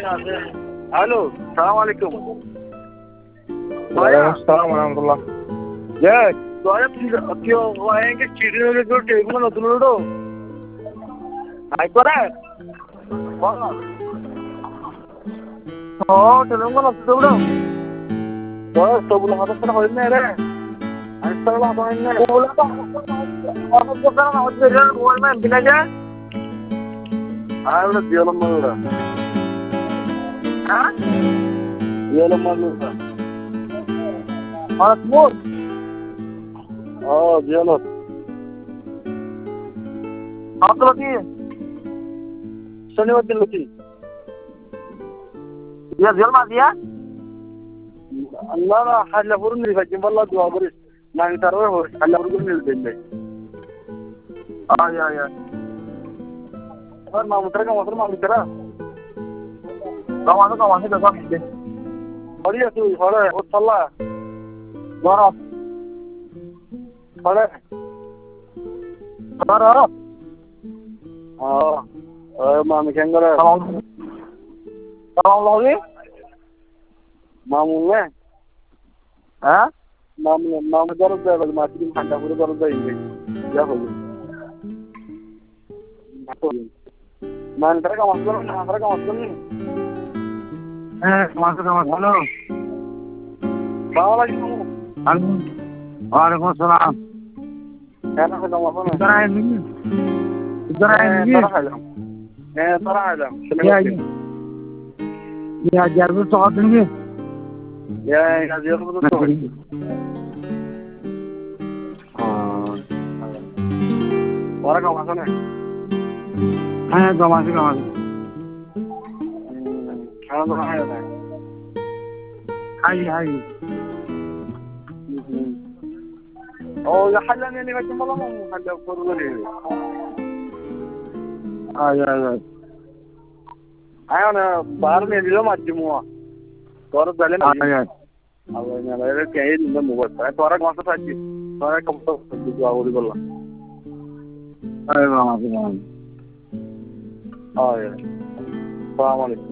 Halo, assalamualaikum. Waalaikumsalam warahmatullah. Ya, saya kyo waenge chidine ko table na tulodo. Ay pare. Wala. Oh, tolong na tulodo. Bas, tobula hata sana hoy na re. Ay sala ba na. Bola ba. Ako ko kana na hoy re bola na binaja. Ay udah dia lemah udah. Hah? Dia lemah udah. Mahmud. Oh, dia lemah. Apa lagi? Shaniwar din lagi. Dia lemah dia? Allah halla furun ni fajim wallah dua baris. Nang tarwe ho halla furun ni dille. Ya. और मामू तेरा का मौसम मामू तेरा कमाने का काम है बढ़िया तू थोड़ा वो चला बारा थोड़ा हाँ मामू केंगरा लोगे मामू में हाँ मामू जरूर दे बस माची की खंडा पूरे जरूर देंगे क्या होगा Mantra ka masuk ni. Masuk. Halo. Bawa lagi kamu. Halo. Waalaikumsalam. Kana ka masuk ni. Idara ini. Tara. Ya jarbu saat ini. Ya jarbu tu. Orang ka masuk ni. Masuk. Kalau tu ada. Hai. Oh, ya halan ni macam mana mau halan perlu ni. Ya. Ayo na baru ni dia macam mana. Korang jalan ni. Awak ni ada kaya ni mana buat. Korang masuk saja. Korang kamu tu dua orang bola. Ayo masuk. Oh ya. Assalamualaikum.